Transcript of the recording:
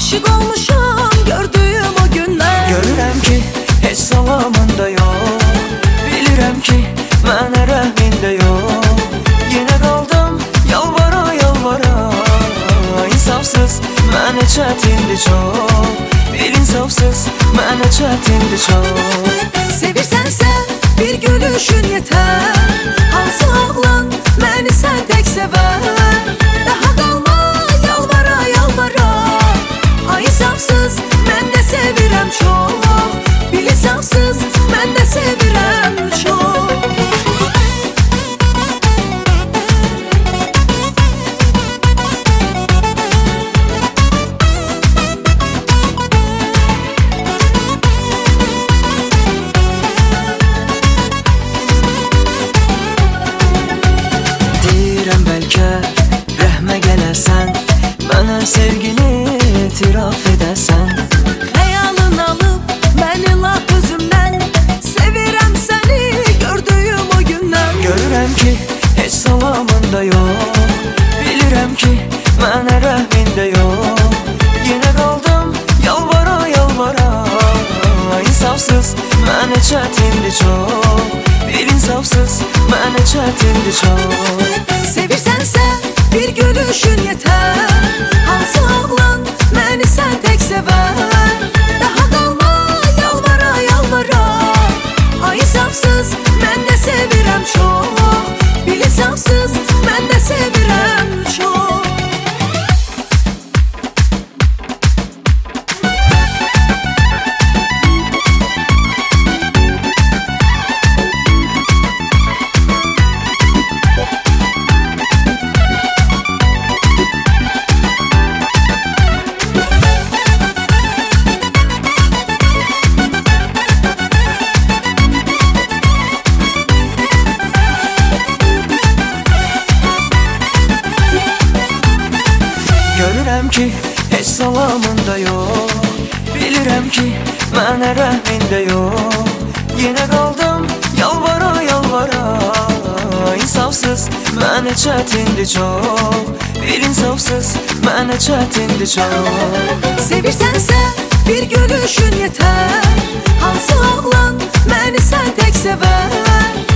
aşık olmuşam gördüğüm o günlər. Görürəm ki, heç salamında yox, bilirəm ki, mənə rəhmində yox. Yenə qaldım yalvara yalvara, insafsız mənə çətindir çox. Bir insafsız mənə çətindir çox. Sevirsənsə bir gülüşün yetər, hansı oğlan məni sən tək sevər. Daha qalma yalvara yalvara, ay insafsız mən də sevirəm çox. Bil insafsız mən də sevirəm çox. Rəhmə gələrsən, mənə sevgini etiraf edərsən. Xəyalın alıb məni lap özümdən, sevirəm səni gördüyüm o gündən. Görürəm ki, heç salamında yox, bilirəm ki, mənə rəhmində yox. Yenə qaldım yalvara yalvara, insafsız mənə çətindir çox. Bir insafsız mənə çətindir çox. Sevirsənsə bir gülüşün yetər, hansı oğlan məni sən tək sevər. Daha qalma yalvara yalvara, ay insafsız mən də sevirəm çox. Bil insafsız mən də sevirəm çox. Görürəm ki, heç salamında yox, bilirəm ki, mənə rəhmində yox. Yenə qaldım yalvara yalvara, insafsız mənə çətindir çox. Bir insafsız mənə çətindir çox. Sevirsənsə bir gülüşün yetər, hansı oğlan məni sən tək sevər.